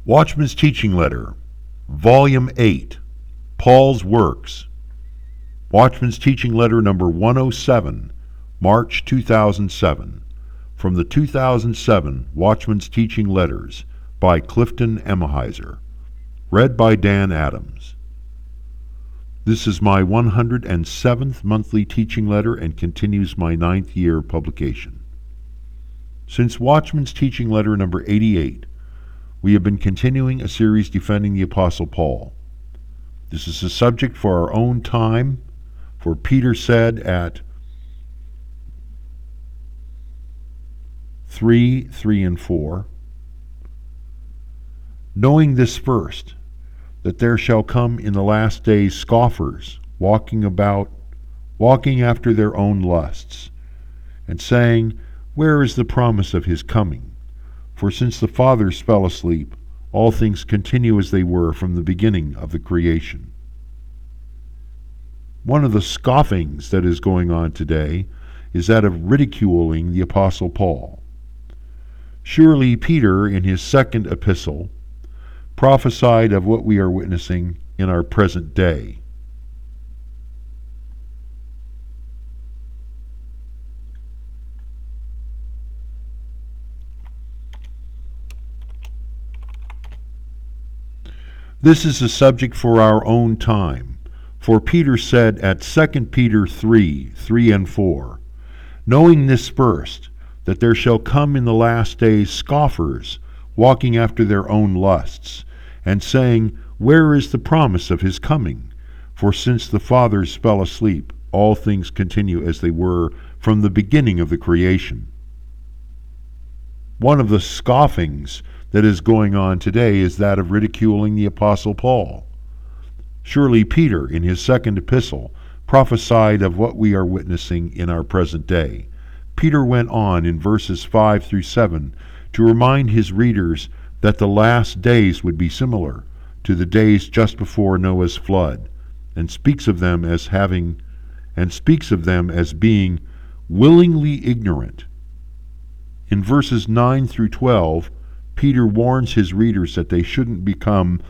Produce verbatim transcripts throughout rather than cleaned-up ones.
Watchman's Teaching Letter, Volume eight, Paul's Works. Watchman's Teaching Letter number one oh seven, March two thousand seven, from the two thousand seven Watchman's Teaching Letters by Clifton Emahiser, read by Dan Adams. This is my one hundred seventh monthly teaching letter and continues my ninth year publication. Since Watchman's Teaching Letter number eighty-eight, we have been continuing a series defending the Apostle Paul. This is a subject for our own time, for Peter said at three, three, and four, knowing this first, that there shall come in the last days scoffers, walking about, walking after their own lusts, and saying, Where is the promise of his coming? For since the fathers fell asleep, all things continue as they were from the beginning of the creation. One of the scoffings that is going on today is that of ridiculing the Apostle Paul. Surely Peter, in his second epistle, prophesied of what we are witnessing in our present day. This is a subject for our own time, for Peter said at Second Peter three, three and four, knowing this first, that there shall come in the last days scoffers, walking after their own lusts, and saying, Where is the promise of his coming? For since the fathers fell asleep, all things continue as they were from the beginning of the creation. One of the scoffings that is going on today is that of ridiculing the Apostle Paul. Surely Peter, in his second epistle, prophesied of what we are witnessing in our present day. Peter went on in verses five through seven to remind his readers that the last days would be similar to the days just before Noah's flood, and speaks of them as having and speaks of them as being willingly ignorant. In verses nine through twelve, Peter warns his readers that they shouldn't become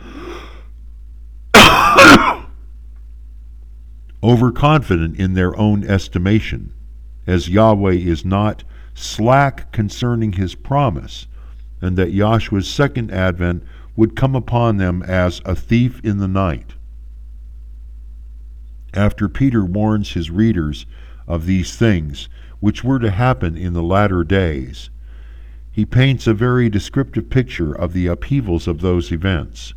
overconfident in their own estimation, as Yahweh is not slack concerning his promise, and that Yahshua's second advent would come upon them as a thief in the night. After Peter warns his readers of these things, which were to happen in the latter days, he paints a very descriptive picture of the upheavals of those events.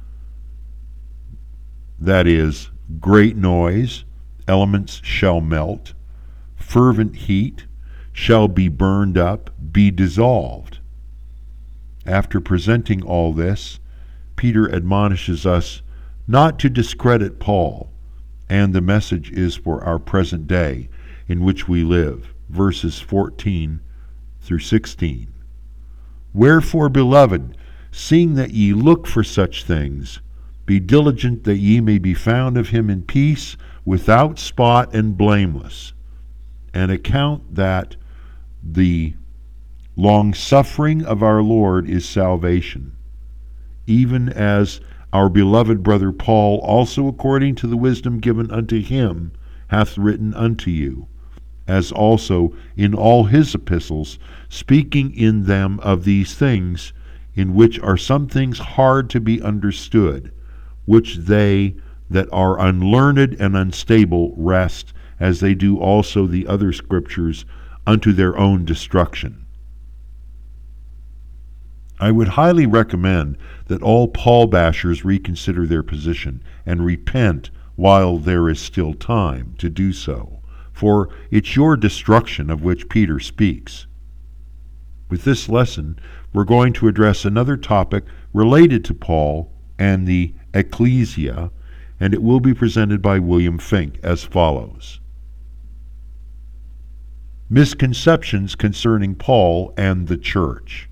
That is, great noise, elements shall melt, fervent heat, shall be burned up, be dissolved. After presenting all this, Peter admonishes us not to discredit Paul, and the message is for our present day in which we live, verses fourteen through sixteen. Wherefore, beloved, seeing that ye look for such things, be diligent that ye may be found of him in peace, without spot and blameless, and account that the long-suffering of our Lord is salvation, even as our beloved brother Paul also according to the wisdom given unto him hath written unto you, as also in all his epistles, speaking in them of these things, in which are some things hard to be understood, which they that are unlearned and unstable wrest, as they do also the other scriptures, unto their own destruction. I would highly recommend that all Paul bashers reconsider their position and repent while there is still time to do so, for it's your destruction of which Peter speaks. With this lesson, we're going to address another topic related to Paul and the ecclesia, and it will be presented by William Fink as follows. Misconceptions concerning Paul and the church.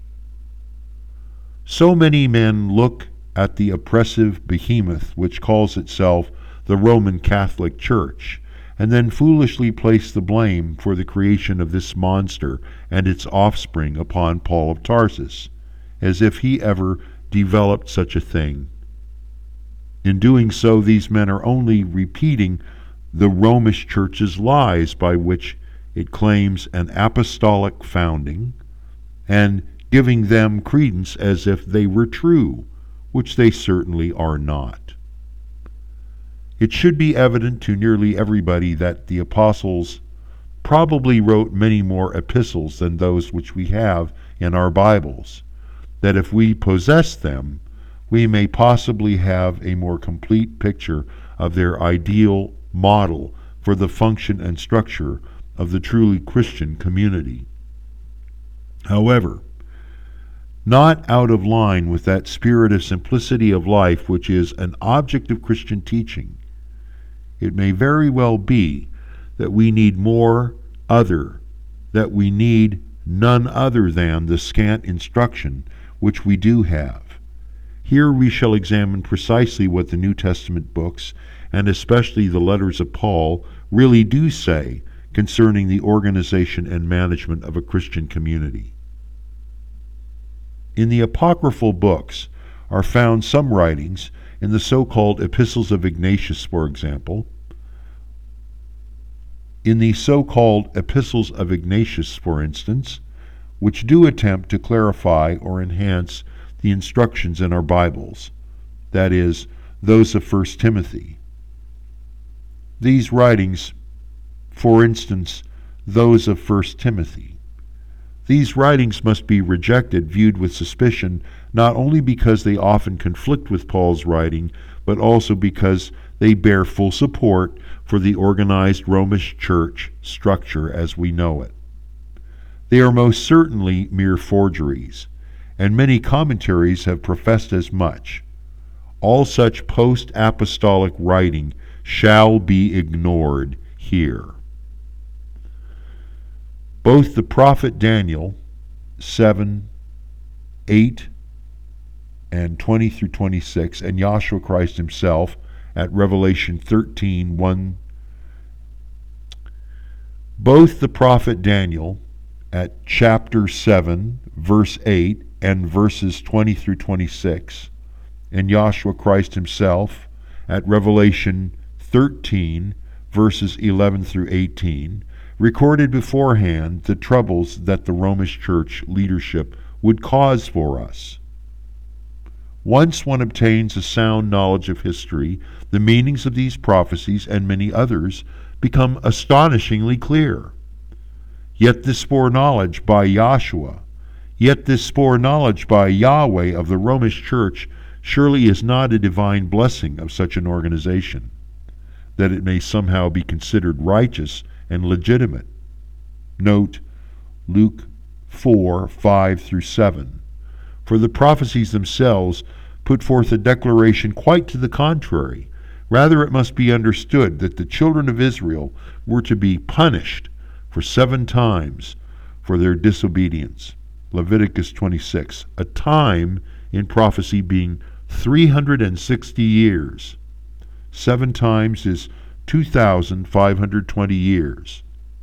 So many men look at the oppressive behemoth which calls itself the Roman Catholic Church, and then foolishly place the blame for the creation of this monster and its offspring upon Paul of Tarsus, as if he ever developed such a thing. In doing so, these men are only repeating the Romish Church's lies by which it claims an apostolic founding and giving them credence as if they were true, which they certainly are not. It should be evident to nearly everybody that the apostles probably wrote many more epistles than those which we have in our Bibles, that if we possess them, we may possibly have a more complete picture of their ideal model for the function and structure of the truly Christian community. However, not out of line with that spirit of simplicity of life which is an object of Christian teaching, it may very well be that we need more other, that we need none other than the scant instruction which we do have. Here we shall examine precisely what the New Testament books, and especially the letters of Paul, really do say concerning the organization and management of a Christian community. In the apocryphal books are found some writings, in the so-called Epistles of Ignatius, for example. In the so-called Epistles of Ignatius, for instance, which do attempt to clarify or enhance the instructions in our Bibles, that is, those of First Timothy. These writings, for instance, those of First Timothy, these writings must be rejected, viewed with suspicion, not only because they often conflict with Paul's writing, but also because they bear full support for the organized Romish church structure as we know it. They are most certainly mere forgeries, and many commentaries have professed as much. All such post-apostolic writing shall be ignored here. Both the prophet Daniel, seven, eight, and twenty through twenty-six, and Yahshua Christ himself at Revelation thirteen, one. Both the prophet Daniel at chapter seven, verse eight, and verses twenty through twenty-six, and Yahshua Christ himself at Revelation thirteen, verses eleven through eighteen, recorded beforehand the troubles that the Romish church leadership would cause for us. Once one obtains a sound knowledge of history, the meanings of these prophecies and many others become astonishingly clear. Yet this foreknowledge by Yahshua, yet this foreknowledge by Yahweh of the Romish church surely is not a divine blessing of such an organization, that it may somehow be considered righteous and legitimate. Note Luke four, five through seven. For the prophecies themselves put forth a declaration quite to the contrary. Rather, it must be understood that the children of Israel were to be punished for seven times for their disobedience. Leviticus twenty-six, a time in prophecy being three hundred sixty years. Seven times is two thousand five hundred twenty years.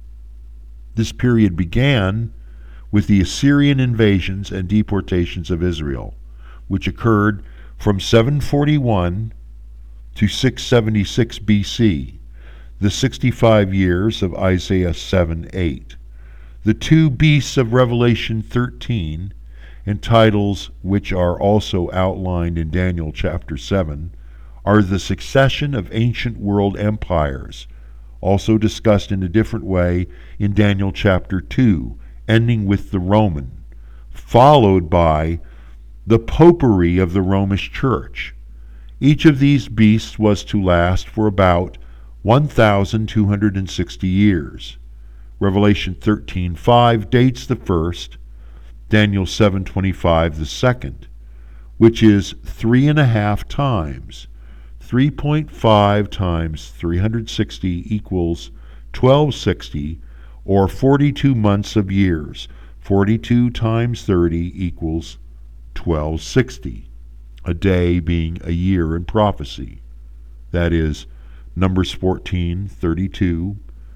This period began with the Assyrian invasions and deportations of Israel, which occurred from seven forty-one to six seventy-six B C, the sixty-five years of Isaiah seven eight. The two beasts of Revelation thirteen, and titles which are also outlined in Daniel chapter seven, are the succession of ancient world empires, also discussed in a different way in Daniel chapter two, ending with the Roman, followed by the popery of the Romish church. Each of these beasts was to last for about one thousand two hundred sixty years. Revelation thirteen five dates the first, Daniel seven twenty-five the second, which is three and a half times. three point five times three hundred sixty equals twelve sixty, or forty-two months of years. forty-two times thirty equals twelve sixty, a day being a year in prophecy. That is Numbers fourteen thirty-two.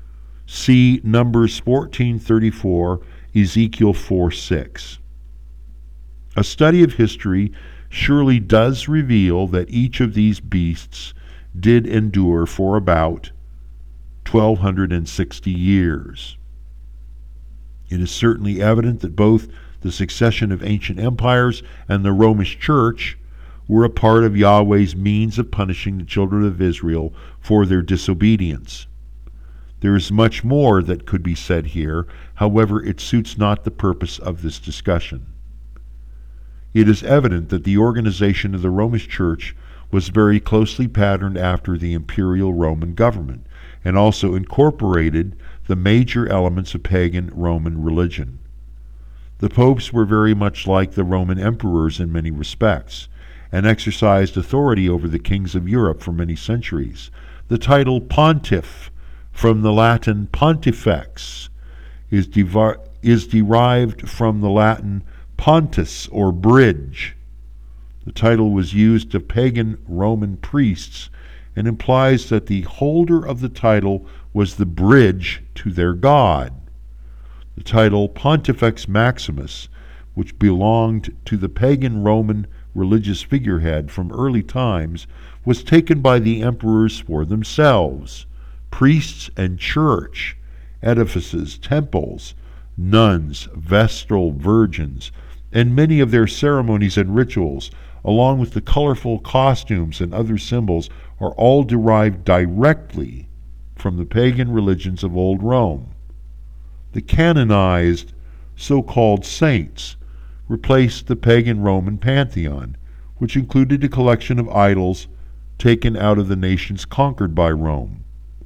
See Numbers fourteen thirty-four, Ezekiel four six. A study of history surely does reveal that each of these beasts did endure for about twelve sixty years. It is certainly evident that both the succession of ancient empires and the Romish Church were a part of Yahweh's means of punishing the children of Israel for their disobedience. There is much more that could be said here, however, it suits not the purpose of this discussion. It is evident that the organization of the Romish Church was very closely patterned after the imperial Roman government, and also incorporated the major elements of pagan Roman religion. The popes were very much like the Roman emperors in many respects, and exercised authority over the kings of Europe for many centuries. The title pontiff, from the Latin pontifex, is, devi- is derived from the Latin pontus, or bridge. The title was used of pagan Roman priests and implies that the holder of the title was the bridge to their god. The title Pontifex Maximus, which belonged to the pagan Roman religious figurehead from early times, was taken by the emperors for themselves. Priests and church, edifices, temples, nuns, vestal virgins, and many of their ceremonies and rituals, along with the colorful costumes and other symbols, are all derived directly from the pagan religions of old Rome. The canonized so-called saints replaced the pagan Roman pantheon, which included a collection of idols taken out of the nations conquered by Rome.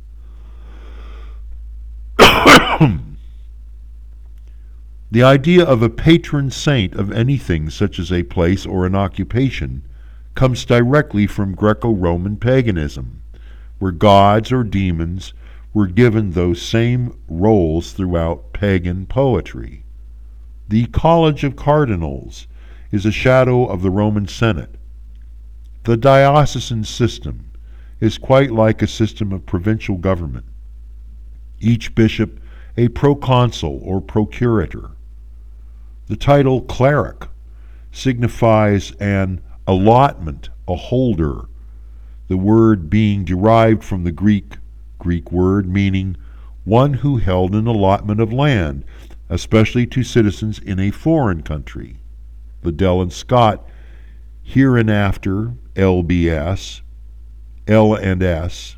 The idea of a patron saint of anything, such as a place or an occupation, comes directly from Greco-Roman paganism, where gods or demons were given those same roles throughout pagan poetry. The College of Cardinals is a shadow of the Roman Senate. The diocesan system is quite like a system of provincial government, each bishop a proconsul or procurator. The title cleric signifies an allotment, a holder, the word being derived from the Greek Greek word meaning one who held an allotment of land, especially to citizens in a foreign country. Liddell and Scott, hereinafter L B S, L and S,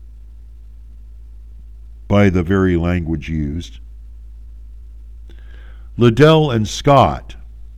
by the very language used. Liddell and Scott,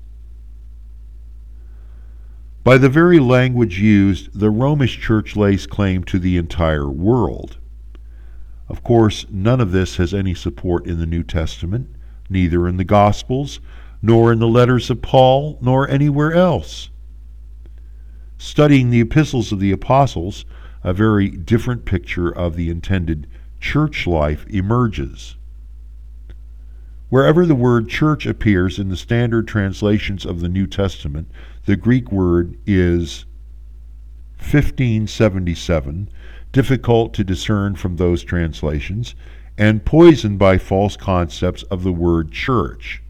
by the very language used, the Romish Church lays claim to the entire world. Of course, none of this has any support in the New Testament, neither in the Gospels, nor in the letters of Paul, nor anywhere else. Studying the epistles of the apostles, a very different picture of the intended church life emerges. Wherever the word church appears in the standard translations of the New Testament, the Greek word is fifteen seventy-seven, difficult to discern from those translations, and poisoned by false concepts of the word church.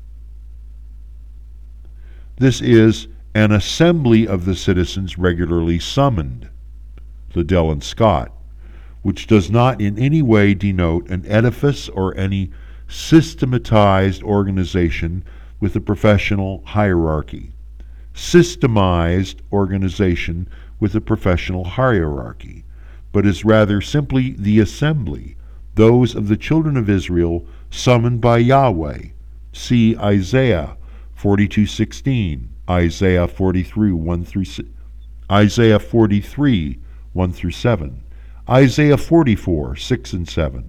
This is an assembly of the citizens regularly summoned, Liddell and Scott, which does not in any way denote an edifice or any systematized organization with a professional hierarchy. Systemized organization with a professional hierarchy, but is rather simply the assembly, those of the children of Israel summoned by Yahweh. See Isaiah forty-two sixteen, Isaiah forty-three one through Isaiah forty-three one through seven, Isaiah forty-four six and seven.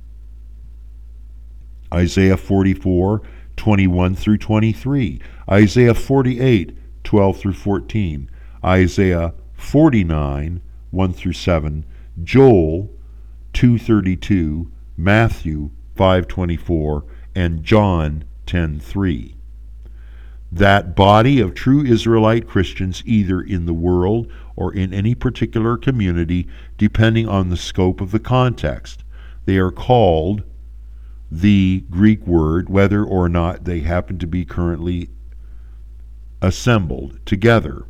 Isaiah forty-four, twenty-one through twenty-three, Isaiah forty-eight, twelve through fourteen, Isaiah forty-nine, one through seven, Joel two thirty-two, Matthew five twenty-four, and John ten three. That body of true Israelite Christians, either in the world or in any particular community, depending on the scope of the context. They are called the Greek word, whether or not they happen to be currently assembled together.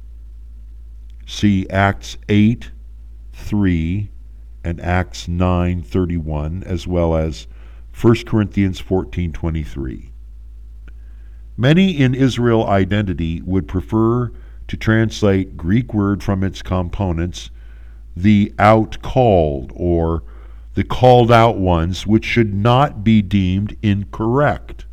See Acts eight, three, and Acts nine, thirty-one, as well as First Corinthians fourteen, twenty-three. Many in Israel identity would prefer to translate Greek word from its components, the out-called, or the called out ones, which should not be deemed incorrect.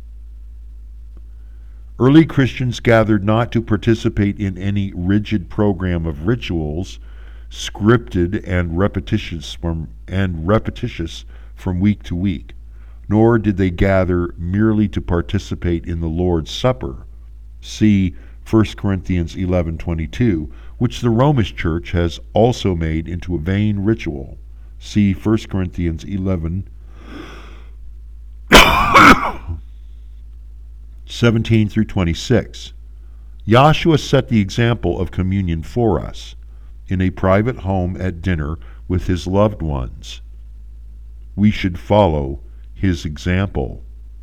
Early Christians gathered not to participate in any rigid program of rituals, scripted and repetitious from, and repetitious from week to week, nor did they gather merely to participate in the Lord's Supper. See First Corinthians eleven twenty-two, which the Romish Church has also made into a vain ritual. See First Corinthians eleven seventeen through twenty-six. Yahshua set the example of communion for us in a private home at dinner with his loved ones. We should follow his example.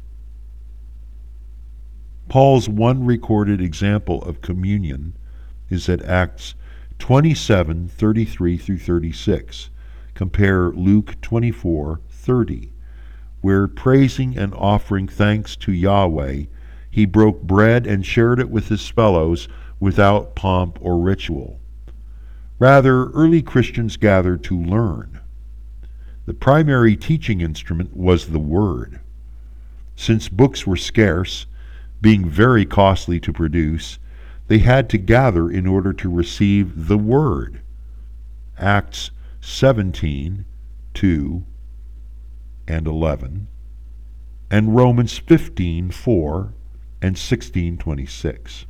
Paul's one recorded example of communion is at Acts twenty-seven, thirty-three through thirty-six. Compare Luke twenty-four, thirty, where praising and offering thanks to Yahweh, he broke bread and shared it with his fellows without pomp or ritual. Rather, early Christians gathered to learn. The primary teaching instrument was the Word. Since books were scarce, being very costly to produce, they had to gather in order to receive the Word. Acts seventeen, two and eleven, and Romans fifteen, four and sixteen, twenty-six.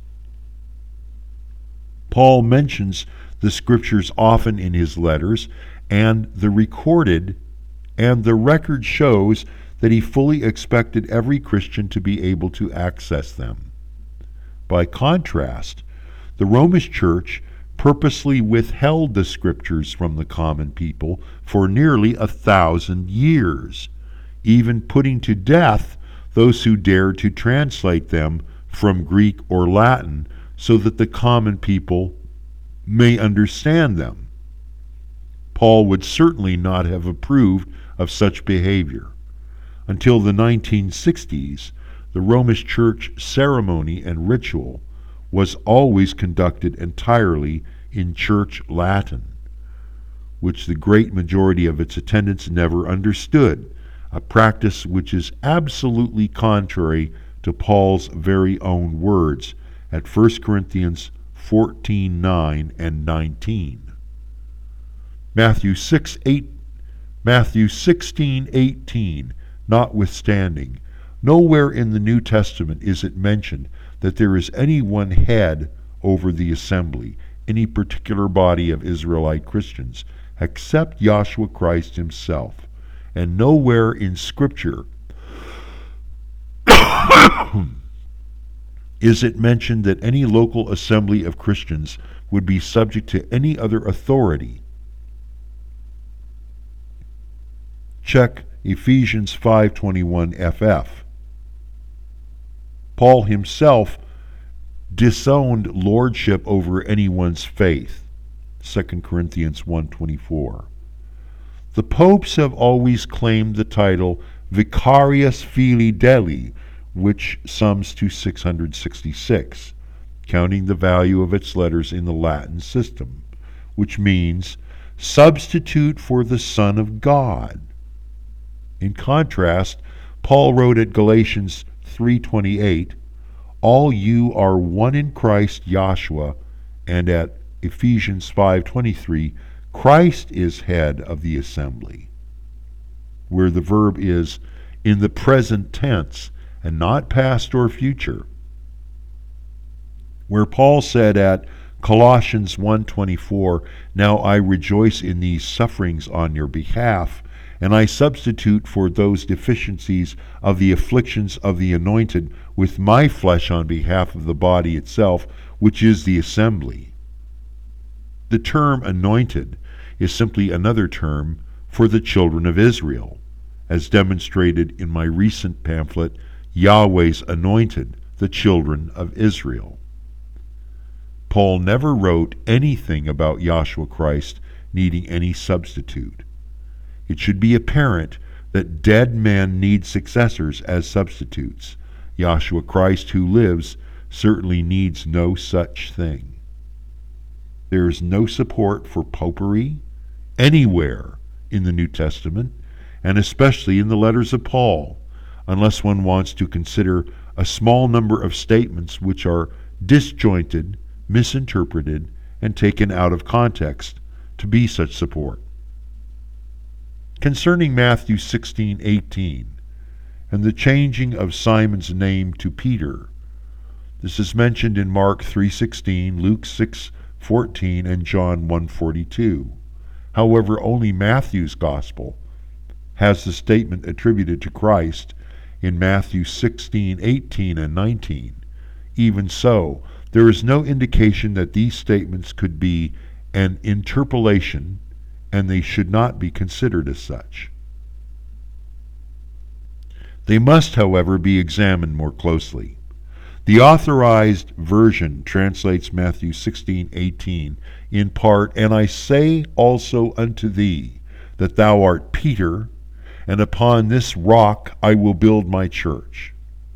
Paul mentions the Scriptures often in his letters, and the recorded and the record shows that he fully expected every Christian to be able to access them. By contrast, the Romish Church purposely withheld the Scriptures from the common people for nearly a thousand years, even putting to death those who dared to translate them from Greek or Latin so that the common people may understand them. Paul would certainly not have approved of such behavior. Until the nineteen sixties, the Romish Church ceremony and ritual was always conducted entirely in Church Latin, which the great majority of its attendants never understood, a practice which is absolutely contrary to Paul's very own words at First Corinthians fourteen, nine and nineteen. Matthew six, eight, Matthew sixteen, eighteen, notwithstanding, nowhere in the New Testament is it mentioned that there is any one head over the assembly, any particular body of Israelite Christians, except Yahshua Christ himself. And nowhere in Scripture is it mentioned that any local assembly of Christians would be subject to any other authority. Check Ephesians five twenty-one F F. Paul himself disowned lordship over anyone's faith. Second Corinthians one twenty-four. The popes have always claimed the title Vicarius Filii Dei, which sums to six hundred sixty-six, counting the value of its letters in the Latin system, which means substitute for the Son of God. In contrast, Paul wrote at Galatians three twenty-eight, all you are one in Christ Yahshua, and at Ephesians five twenty-three, Christ is head of the assembly, where the verb is in the present tense and not past or future. Where Paul said at Colossians one twenty-four, now I rejoice in these sufferings on your behalf, and I substitute for those deficiencies of the afflictions of the anointed with my flesh on behalf of the body itself, which is the assembly. The term anointed is simply another term for the children of Israel, as demonstrated in my recent pamphlet, Yahweh's Anointed, the children of Israel. Paul never wrote anything about Yahshua Christ needing any substitute. It should be apparent that dead men need successors as substitutes. Yahshua Christ, who lives, certainly needs no such thing. There is no support for popery anywhere in the New Testament, and especially in the letters of Paul, unless one wants to consider a small number of statements which are disjointed, misinterpreted, and taken out of context to be such support. Concerning Matthew sixteen eighteen and the changing of Simon's name to Peter, this is mentioned in Mark three sixteen, Luke six fourteen, and John one forty-two. However, only Matthew's Gospel has the statement attributed to Christ in Matthew sixteen eighteen and nineteen. Even so, there is no indication that these statements could be an interpolation, and they should not be considered as such. They must, however, be examined more closely. The Authorized Version translates Matthew sixteen eighteen in part, "And I say also unto thee, that thou art Peter, and upon this rock I will build my church."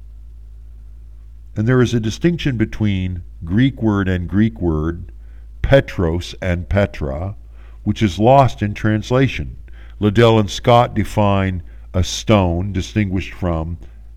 And there is a distinction between Greek word and Greek word, Petros and Petra, which is lost in translation. Liddell and Scott define a stone distinguished from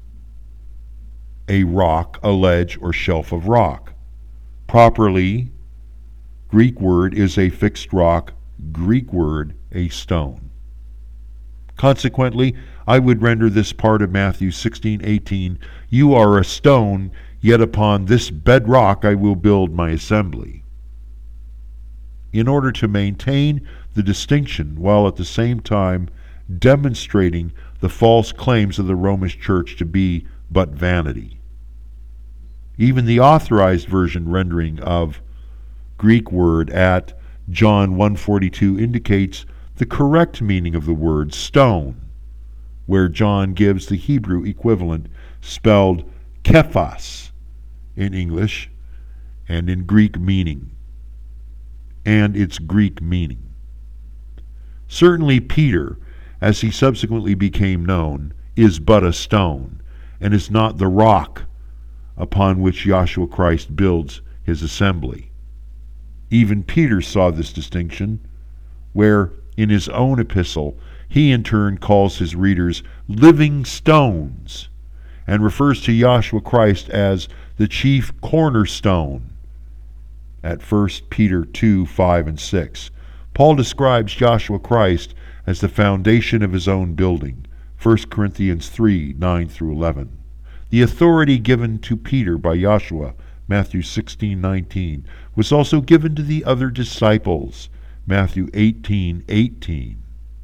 a rock, a ledge, or shelf of rock. Properly, Greek word is a fixed rock, Greek word a stone. Consequently, I would render this part of Matthew sixteen eighteen, "You are a stone, yet upon this bedrock I will build my assembly," in order to maintain the distinction while at the same time demonstrating the false claims of the Romish Church to be but vanity. Even the Authorized Version rendering of Greek word at John one forty-two indicates the correct meaning of the word stone, where John gives the Hebrew equivalent spelled kephas in English and in Greek meaning, and its Greek meaning. Certainly Peter, as he subsequently became known, is but a stone, and is not the rock upon which Yahshua Christ builds his assembly. Even Peter saw this distinction, where in his own epistle he in turn calls his readers living stones, and refers to Yahshua Christ as the chief cornerstone at First Peter two, five, and six. Paul describes Yahshua Christ as the foundation of his own building, First Corinthians three, nine through eleven. The authority given to Peter by Yahshua, Matthew sixteen nineteen, was also given to the other disciples, Matthew eighteen eighteen.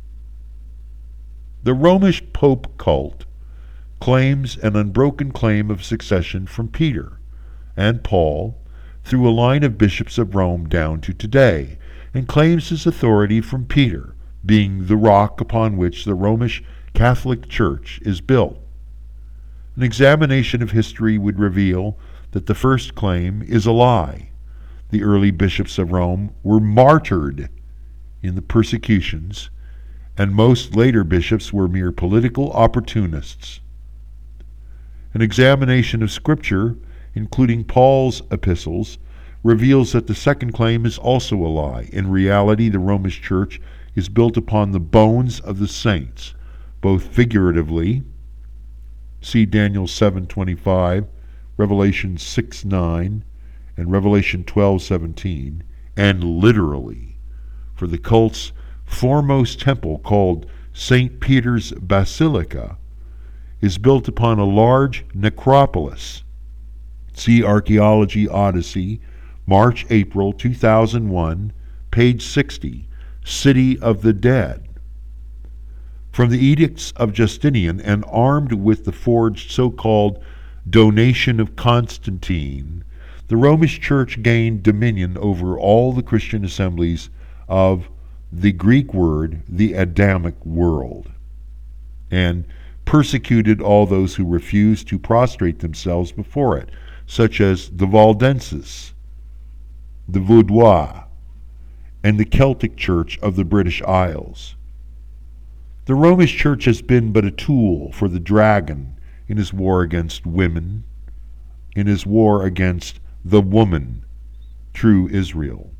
The Romish Pope cult claims an unbroken claim of succession from Peter and Paul through a line of bishops of Rome down to today, and claims his authority from Peter, being the rock upon which the Romish Catholic Church is built. An examination of history would reveal that the first claim is a lie. The early bishops of Rome were martyred in the persecutions, and most later bishops were mere political opportunists. An examination of Scripture, including Paul's epistles, reveals that the second claim is also a lie. In reality, the Romish Church is built upon the bones of the saints, both figuratively, see Daniel seven twenty-five, Revelation six nine, and Revelation twelve seventeen, and literally, for the cult's foremost temple, called Saint Peter's Basilica, is built upon a large necropolis. See Archaeology Odyssey, March April two thousand one, page sixty, City of the Dead. From the edicts of Justinian, and armed with the forged so-called donation of Constantine, the Romish Church gained dominion over all the Christian assemblies of the Greek word, the Adamic world, and persecuted all those who refused to prostrate themselves before it, such as the Valdenses, the Vaudois, and the Celtic Church of the British Isles. The Romish Church has been but a tool for the dragon in his war against women, in his war against the woman, true Israel.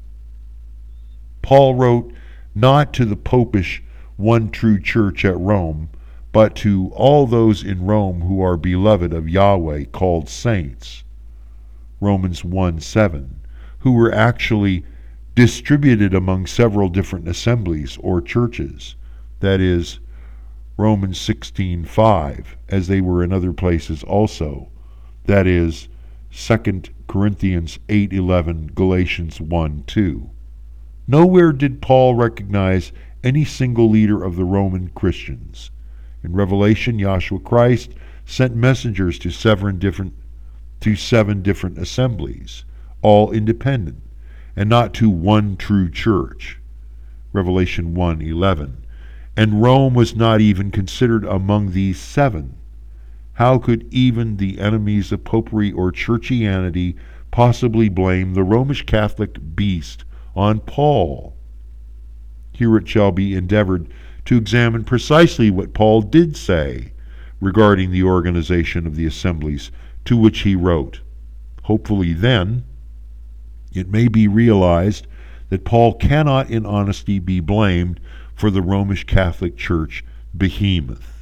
Paul wrote not to the popish one true church at Rome, but to all those in Rome who are beloved of Yahweh, called saints, Romans one seven, who were actually distributed among several different assemblies or churches, that is, Romans sixteen five, as they were in other places also, that is, Second Corinthians eight eleven, Galatians one two. Nowhere did Paul recognize any single leader of the Roman Christians. In Revelation, Yahshua Christ sent messengers to seven different to seven different assemblies, all independent, and not to one true church. Revelation one eleven. And Rome was not even considered among these seven. How could even the enemies of popery or churchianity possibly blame the Romish Catholic beast on Paul? Here it shall be endeavored to examine precisely what Paul did say regarding the organization of the assemblies to which he wrote. Hopefully then, it may be realized that Paul cannot in honesty be blamed for the Romish Catholic Church behemoth.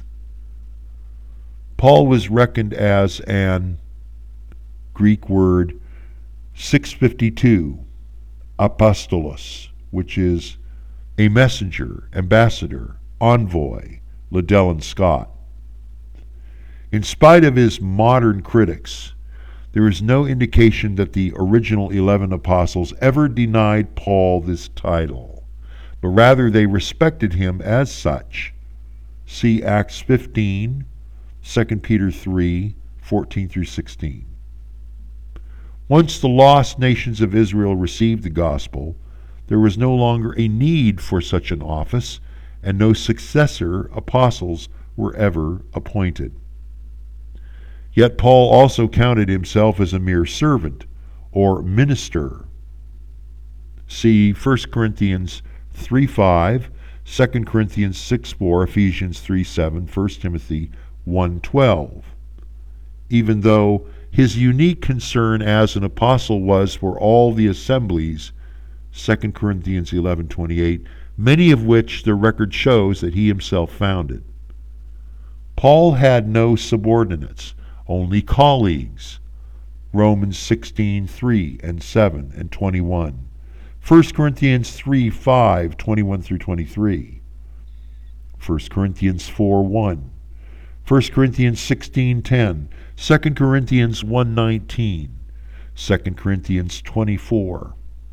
Paul was reckoned as an Greek word six fifty-two, apostolos, which is a messenger, ambassador, envoy, Liddell and Scott. In spite of his modern critics, there is no indication that the original eleven apostles ever denied Paul this title, but rather they respected him as such. See Acts fifteen, Second Peter three, fourteen through sixteen. Once the lost nations of Israel received the gospel, there was no longer a need for such an office, and no successor apostles were ever appointed. Yet Paul also counted himself as a mere servant, or minister. See First Corinthians three five, Second Corinthians six four, Ephesians three seven, First Timothy one twelve. Even though his unique concern as an apostle was for all the assemblies, Second Corinthians eleven twenty-eight, many of which the record shows that he himself founded. Paul had no subordinates, only colleagues. Romans sixteen three and seven and twenty-one. First Corinthians three five, twenty-one through twenty-three. First Corinthians four one. First Corinthians sixteen ten. Second Corinthians one nineteen. Second Corinthians twenty-four.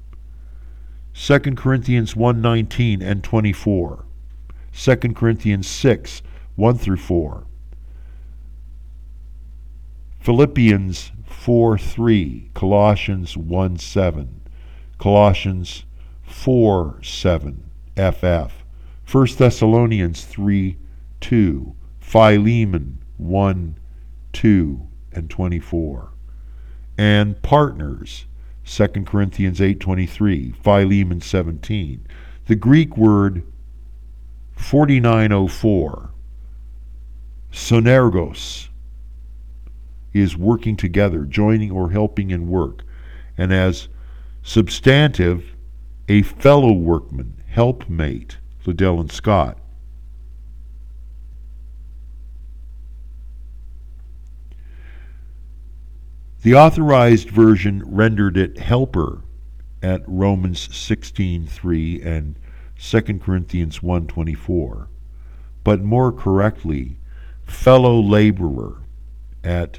Second Corinthians one nineteen and twenty-four. Second Corinthians six one through four. Philippians four three. Colossians one seven. Colossians four seven, F F. First Thessalonians three two. Philemon one two and twenty-four. And partners, Second Corinthians eight twenty-three, Philemon seventeen. The Greek word forty-nine oh four, sonergos, is working together, joining or helping in work, and as substantive, a fellow workman, helpmate, Liddell and Scott. The authorized version rendered it helper at Romans sixteen three and Second Corinthians one twenty-four, but more correctly, fellow laborer at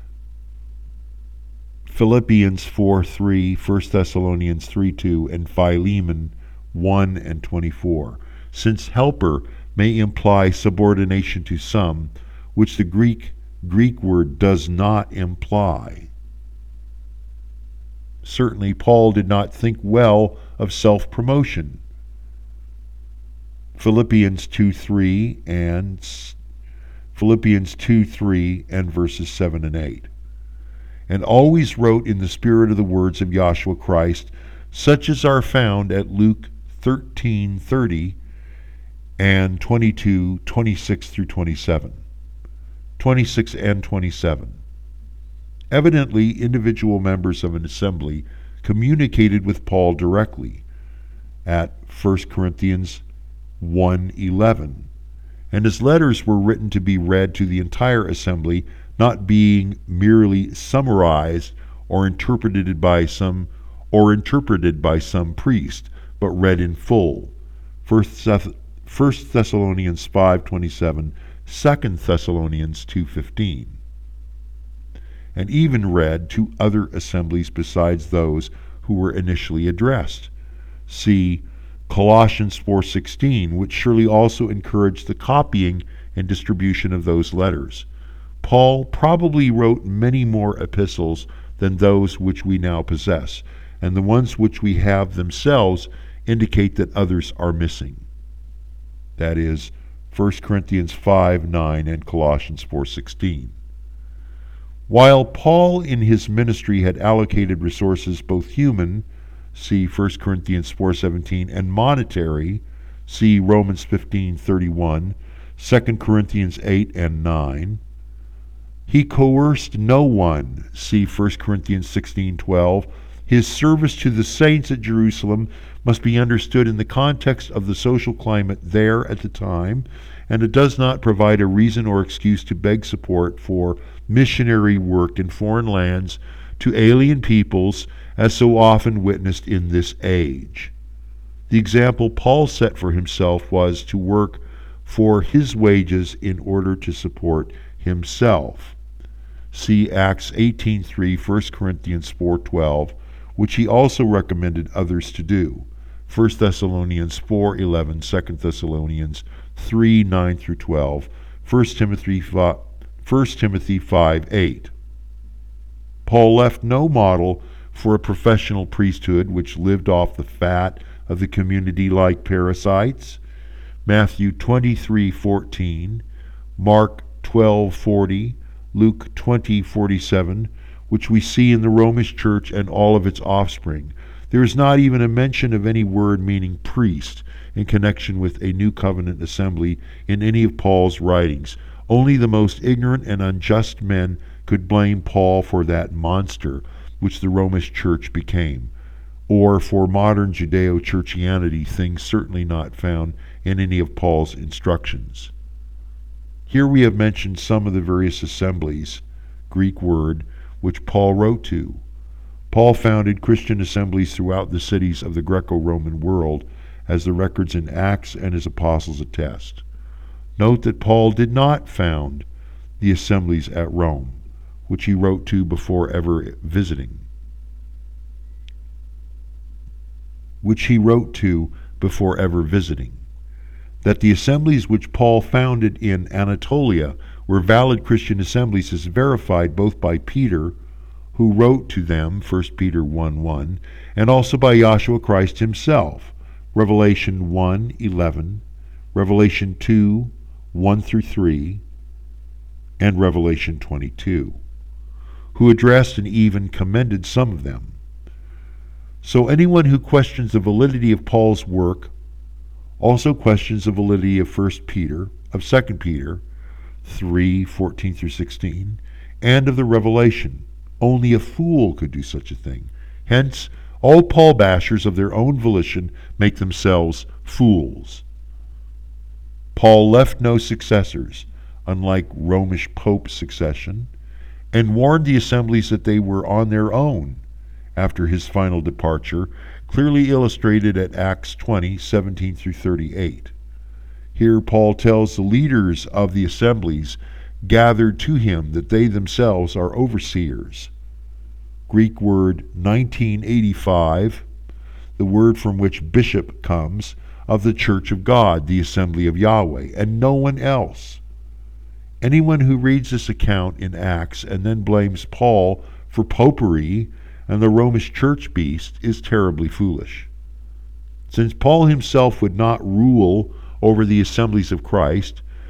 Philippians four three, First Thessalonians three two, and Philemon one and twenty-four, since helper may imply subordination to some, which the Greek Greek word does not imply. Certainly, Paul did not think well of self-promotion. Philippians two three and Philippians two three, and verses seven and eight. And always wrote in the spirit of the words of Yahshua Christ, such as are found at Luke thirteen thirty and twenty-two twenty-six through twenty-seven. twenty-six and twenty-seven. Evidently, individual members of an assembly communicated with Paul directly at First Corinthians one eleven, and his letters were written to be read to the entire assembly, not being merely summarized or interpreted by some or interpreted by some priest, but read in full. First Thessalonians five twenty-seven, Second Thessalonians two fifteen, and even read to other assemblies besides those who were initially addressed. See Colossians four sixteen, which surely also encouraged the copying and distribution of those letters. Paul probably wrote many more epistles than those which we now possess, and the ones which we have themselves indicate that others are missing. That is, First Corinthians five nine and Colossians four sixteen. While Paul in his ministry had allocated resources both human, see First Corinthians four seventeen, and monetary, see Romans fifteen thirty-one, Second Corinthians eight and nine, he coerced no one, see First Corinthians sixteen twelve. His service to the saints at Jerusalem must be understood in the context of the social climate there at the time, and it does not provide a reason or excuse to beg support for missionary work in foreign lands to alien peoples, as so often witnessed in this age. The example Paul set for himself was to work for his wages in order to support himself. See Acts eighteen three, First Corinthians four twelve, which he also recommended others to do. First Thessalonians four eleven, Second Thessalonians three nine through twelve, First Timothy five eight. Paul left no model for a professional priesthood which lived off the fat of the community like parasites. Matthew twenty-three fourteen, Mark twelve forty, Luke twenty forty-seven, which we see in the Romish church and all of its offspring. There is not even a mention of any word meaning priest in connection with a new covenant assembly in any of Paul's writings. Only the most ignorant and unjust men could blame Paul for that monster which the Romish church became, or for modern Judeo-Churchianity, things certainly not found in any of Paul's instructions. Here we have mentioned some of the various assemblies, Greek word, which Paul wrote to. Paul founded Christian assemblies throughout the cities of the Greco-Roman world, as the records in Acts and his apostles attest. Note that Paul did not found the assemblies at Rome, which he wrote to before ever visiting. Which he wrote to before ever visiting. That the assemblies which Paul founded in Anatolia were valid Christian assemblies is verified both by Peter, who wrote to them, First Peter one one, and also by Yahshua Christ himself, Revelation one eleven, Revelation two one through three, and Revelation twenty-two, who addressed and even commended some of them. So anyone who questions the validity of Paul's work also questions the validity of First Peter, of Second Peter three fourteen through sixteen, and of the Revelation. Only a fool could do such a thing. Hence, all Paul bashers of their own volition make themselves fools. Paul left no successors, unlike Romish Pope succession, and warned the assemblies that they were on their own after his final departure, clearly illustrated at Acts twenty seventeen through thirty-eight. Here Paul tells the leaders of the assemblies gathered to him that they themselves are overseers. Greek word nineteen eighty-five, the word from which bishop comes, of the church of God, the assembly of Yahweh, and no one else. Anyone who reads this account in Acts and then blames Paul for popery and the Romish church beast is terribly foolish. Since Paul himself would not rule over the assemblies of Christ,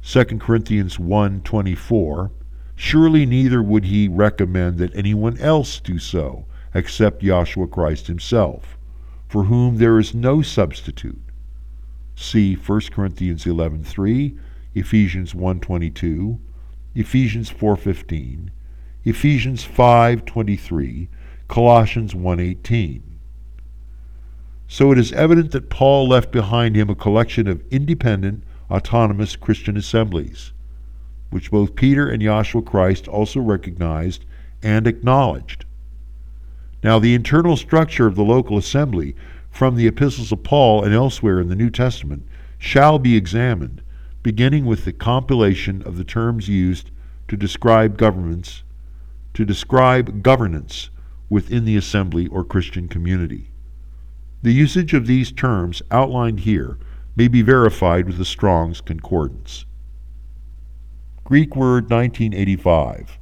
Second Corinthians one twenty-four, surely neither would he recommend that anyone else do so, except Yahshua Christ himself, for whom there is no substitute. See First Corinthians eleven three, Ephesians one twenty-two, Ephesians four fifteen, Ephesians five twenty-three, Colossians one eighteen. So it is evident that Paul left behind him a collection of independent, autonomous Christian assemblies, which both Peter and Yahshua Christ also recognized and acknowledged. Now, the internal structure of the local assembly from the epistles of Paul and elsewhere in the New Testament shall be examined, beginning with the compilation of the terms used to describe governments, to describe governance within the assembly or Christian community. The usage of these terms outlined here may be verified with the Strong's Concordance. Greek word nineteen eighty-five.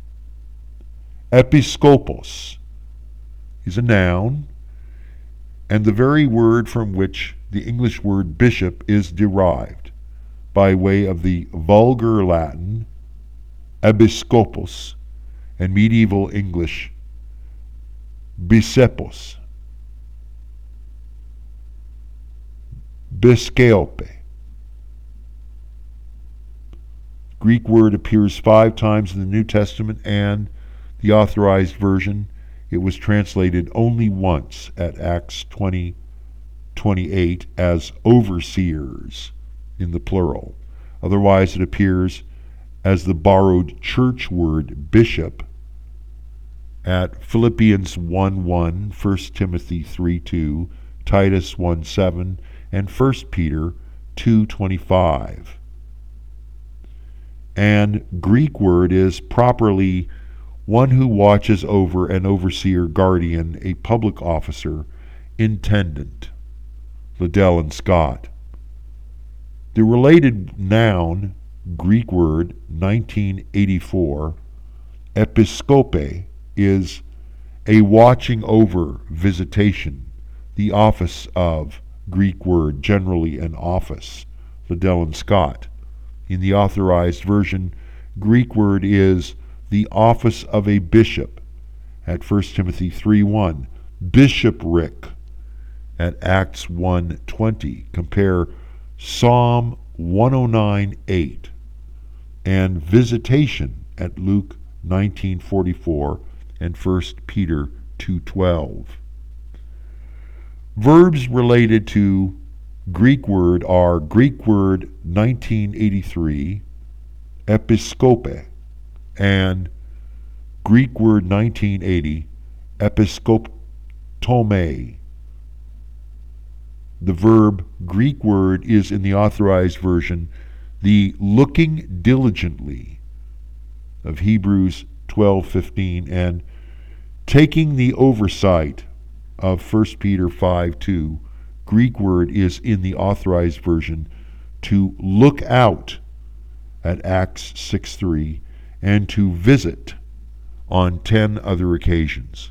Episkopos is a noun, and the very word from which the English word bishop is derived, by way of the vulgar Latin episkopos and medieval English bisepos. Biskeope. Greek word appears five times in the New Testament, and the Authorized Version, it was translated only once at Acts twenty twenty-eight as overseers in the plural. Otherwise it appears as the borrowed church word bishop at Philippians one one, First Timothy three two, Titus one seven, and First Peter two twenty-five. And Greek word is properly one who watches over an overseer, guardian, a public officer, intendant. Liddell and Scott. The related noun, Greek word nineteen eighty-four, episkope, is a watching over visitation, the office of, Greek word, generally an office. Liddell and Scott. In the Authorized Version, Greek word is the office of a bishop at First Timothy three one, bishopric at Acts one twenty. Compare Psalm one oh nine eight, and visitation at Luke nineteen forty-four and First Peter two twelve. Verbs related to Greek word are Greek word nineteen eighty-three, episkope, and Greek word nineteen eighty, episkoptome. The verb Greek word is in the Authorized Version the looking diligently of Hebrews twelve fifteen, and taking the oversight of First Peter five two. Greek word is in the Authorized Version to look out at Acts six three, and to visit on ten other occasions.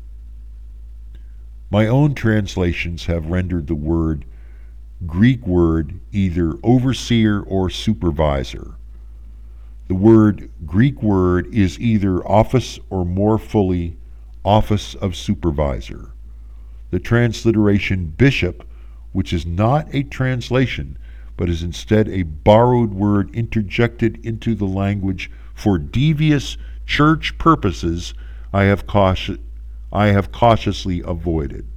My own translations have rendered the word Greek word either overseer or supervisor. The word Greek word is either office or more fully office of supervisor. The transliteration bishop, which is not a translation, but is instead a borrowed word interjected into the language for devious church purposes, I have, cautious, I have cautiously avoided.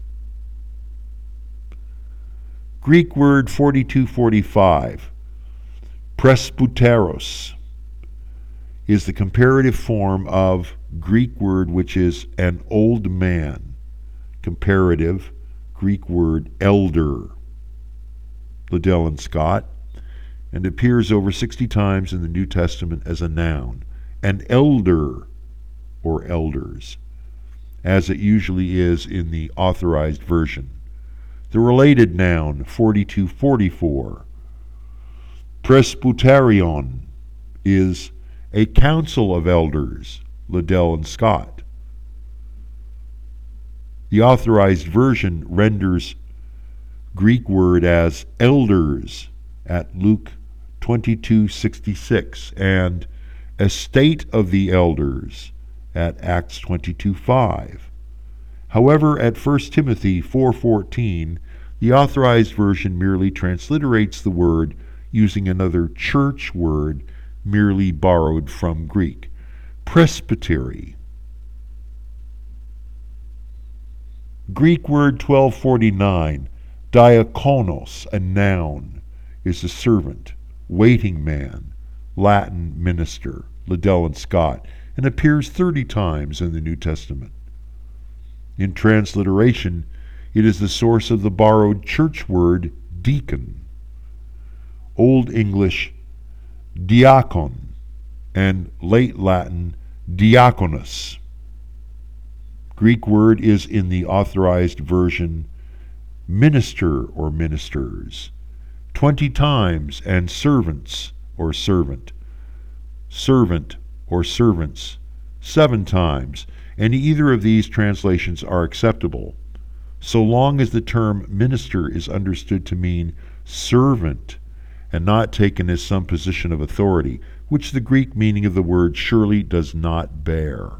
Greek word forty-two forty-five, presbyteros, is the comparative form of Greek word which is an old man. Comparative, Greek word elder. Liddell and Scott, and appears over sixty times in the New Testament as a noun. An elder, or elders, as it usually is in the Authorized Version. The related noun, forty-two forty-four, presbyterion, is a council of elders. Liddell and Scott. The Authorized Version renders Greek word as elders at Luke twenty-two sixty-six, and estate of the elders at Acts twenty-two five. However, at First Timothy four fourteen, the Authorized Version merely transliterates the word using another church word merely borrowed from Greek, presbytery. Greek word twelve forty-nine, diakonos, a noun, is a servant, waiting man, Latin minister, Liddell and Scott, and appears thirty times in the New Testament. In transliteration, it is the source of the borrowed church word deacon, Old English diakon, and Late Latin diakonus. Greek word is in the Authorized Version minister or ministers, twenty times, and servants or servant, servant or servants, seven times, and either of these translations are acceptable, so long as the term minister is understood to mean servant and not taken as some position of authority, which the Greek meaning of the word surely does not bear.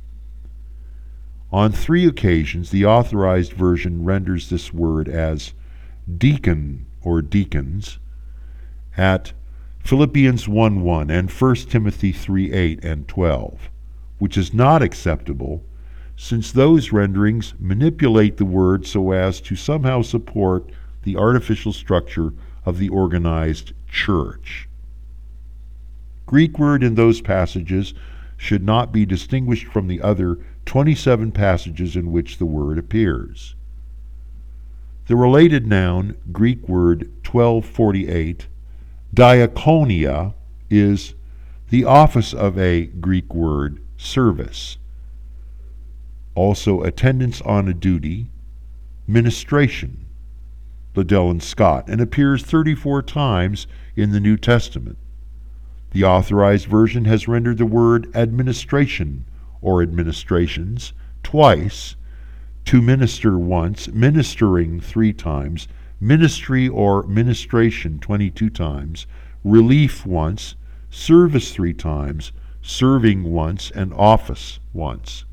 On three occasions, the Authorized Version renders this word as deacon or deacons at Philippians one one and First Timothy three eight and twelve, which is not acceptable since those renderings manipulate the word so as to somehow support the artificial structure of the organized church. Greek word in those passages should not be distinguished from the other twenty-seven passages in which the word appears. The related noun, Greek word twelve forty-eight, diakonia, is the office of a Greek word, service. Also attendance on a duty, ministration, Liddell and Scott, and appears thirty-four times in the New Testament. The Authorized Version has rendered the word administration or administrations twice, to minister once, ministering three times, ministry or ministration twenty-two times, relief once, service three times, serving once, and office once.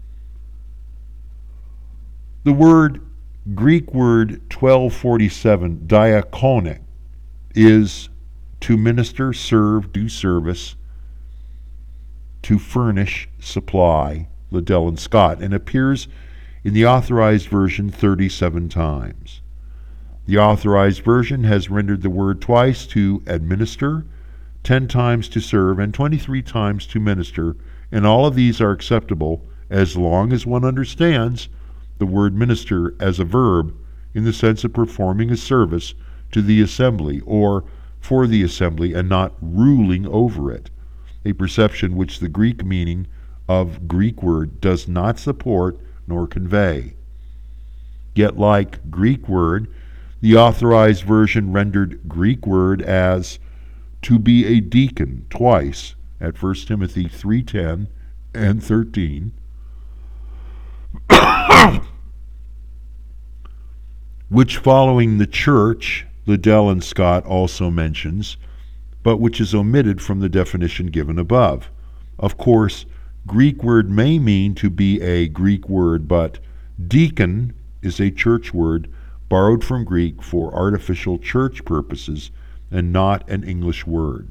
The word, Greek word twelve forty-seven, diakonic, is to minister, serve, do service, to furnish, supply, Liddell and Scott, and appears in the Authorized Version thirty-seven times. The Authorized Version has rendered the word twice to administer, ten times to serve, and twenty-three times to minister, and all of these are acceptable as long as one understands the word minister as a verb in the sense of performing a service to the assembly or for the assembly and not ruling over it, a perception which the Greek meaning of Greek word does not support nor convey. Yet like Greek word, the Authorized Version rendered Greek word as to be a deacon twice at First Timothy three ten and thirteen, which following the church, Liddell and Scott also mentions, but which is omitted from the definition given above. Of course, Greek word may mean to be a Greek word, but deacon is a church word borrowed from Greek for artificial church purposes and not an English word.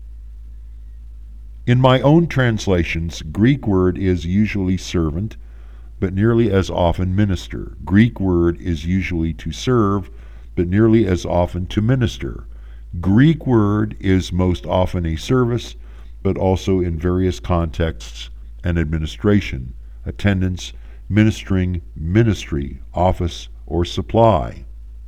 In my own translations, Greek word is usually servant, but nearly as often minister. Greek word is usually to serve, but nearly as often to minister. Greek word is most often a service, but also in various contexts an administration, attendance, ministering, ministry, office, or supply.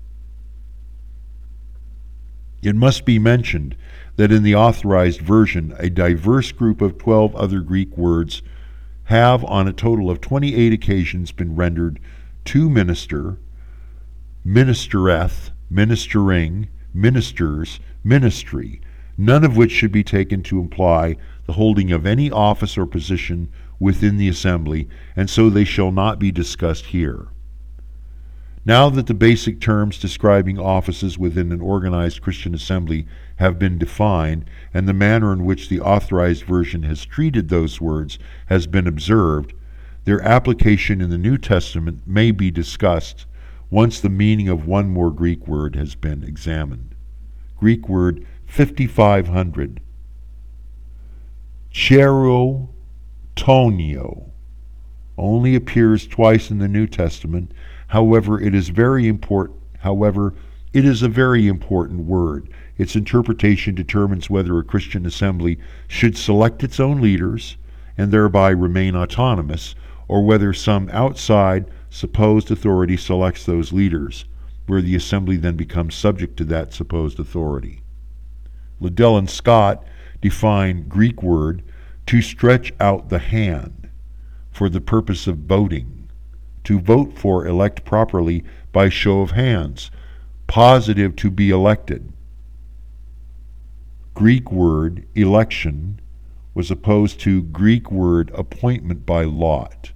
It must be mentioned that in the Authorized Version, a diverse group of twelve other Greek words have on a total of twenty-eight occasions been rendered to minister, ministereth, ministering, ministers, ministry, none of which should be taken to imply the holding of any office or position within the assembly, and so they shall not be discussed here. Now that the basic terms describing offices within an organized Christian assembly have been defined, and the manner in which the Authorized Version has treated those words has been observed, their application in the New Testament may be discussed once the meaning of one more Greek word has been examined. Greek word fifty-five hundred. Cherotonio only appears twice in the New Testament. However, it is very important. However, it is a very important word. Its interpretation determines whether a Christian assembly should select its own leaders and thereby remain autonomous, or whether some outside supposed authority selects those leaders, where the assembly then becomes subject to that supposed authority. Liddell and Scott define Greek word to stretch out the hand for the purpose of voting. To vote for, elect properly by show of hands, positive to be elected. Greek word election was opposed to Greek word appointment by lot.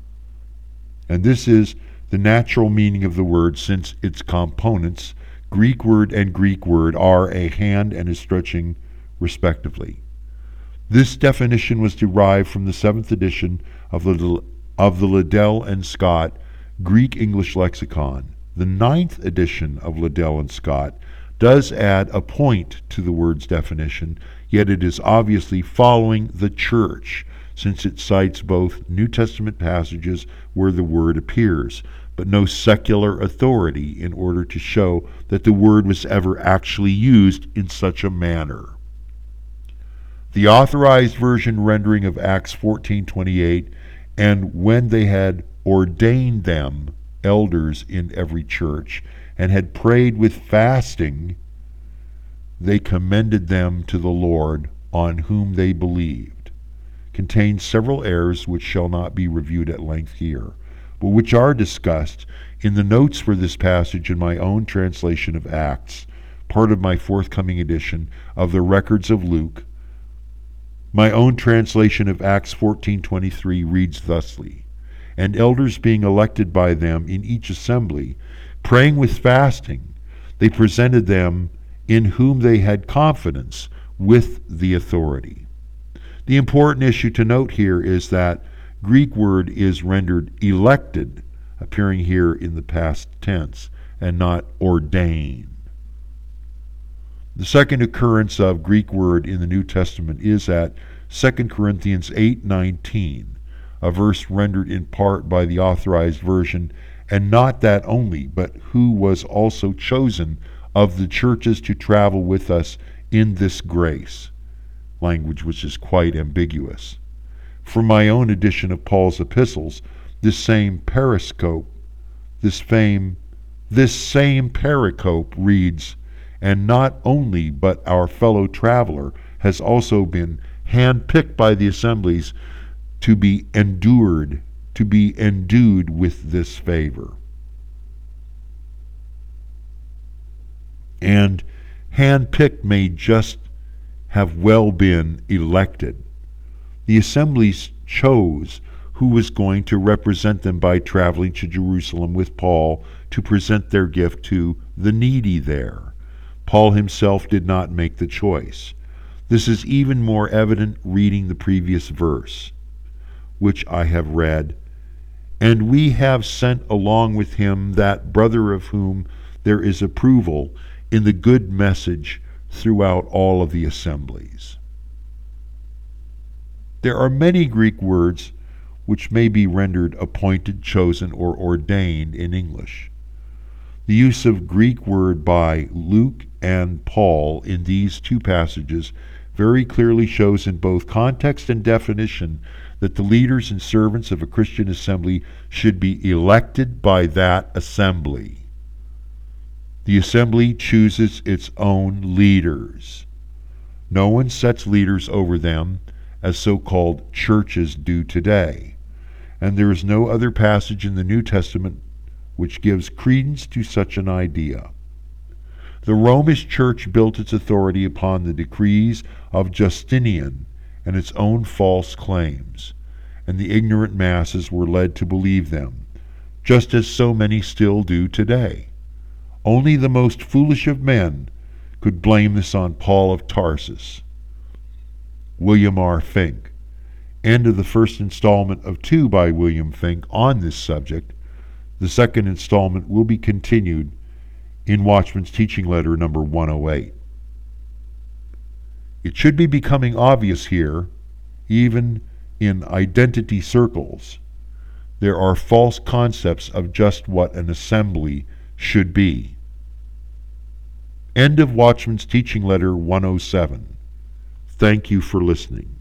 And this is the natural meaning of the word, since its components, Greek word and Greek word, are a hand and a stretching respectively. This definition was derived from the seventh edition of the of the Liddell and Scott Greek English Lexicon. The ninth edition of Liddell and Scott does add a point to the word's definition, yet it is obviously following the church, since it cites both New Testament passages where the word appears, but no secular authority, in order to show that the word was ever actually used in such a manner. The Authorized Version rendering of Acts fourteen twenty-eight, and when they had ordained them elders in every church, and had prayed with fasting, they commended them to the Lord, on whom they believed, contains several errors which shall not be reviewed at length here, but which are discussed in the notes for this passage in my own translation of Acts, part of my forthcoming edition of the Records of Luke. My own translation of Acts fourteen twenty-three reads thusly: And elders being elected by them in each assembly, praying with fasting, they presented them in whom they had confidence with the authority. The important issue to note here is that Greek word is rendered elected, appearing here in the past tense, and not ordained. The second occurrence of Greek word in the New Testament is at Second Corinthians eight nineteen, a verse rendered in part by the Authorized Version, and not that only, but who was also chosen of the churches to travel with us in this grace, language which is quite ambiguous. From my own edition of Paul's epistles, this same periscope, this fame, this same pericope reads, and not only, but our fellow traveler has also been handpicked by the assemblies to be endured, to be endued with this favor. And handpicked may just have well been elected. The assemblies chose who was going to represent them by traveling to Jerusalem with Paul to present their gift to the needy there. Paul himself did not make the choice. This is even more evident reading the previous verse, which I have read. And we have sent along with him that brother of whom there is approval in the good message throughout all of the assemblies. There are many Greek words which may be rendered appointed, chosen, or ordained in English. The use of Greek word by Luke and Paul in these two passages very clearly shows in both context and definition that the leaders and servants of a Christian assembly should be elected by that assembly. The assembly chooses its own leaders. No one sets leaders over them, as so-called churches do today. And there is no other passage in the New Testament which gives credence to such an idea. The Romish Church built its authority upon the decrees of Justinian and its own false claims, and the ignorant masses were led to believe them. just as so many still do today. Only the most foolish of men could blame this on Paul of Tarsus. William R. Finck. End of the first installment of two by William Finck on this subject. The second installment will be continued in Watchman's Teaching Letter number one oh eight. It should be becoming obvious here, even in identity circles, there are false concepts of just what an assembly should be. End of Watchman's Teaching Letter one oh seven. Thank you for listening.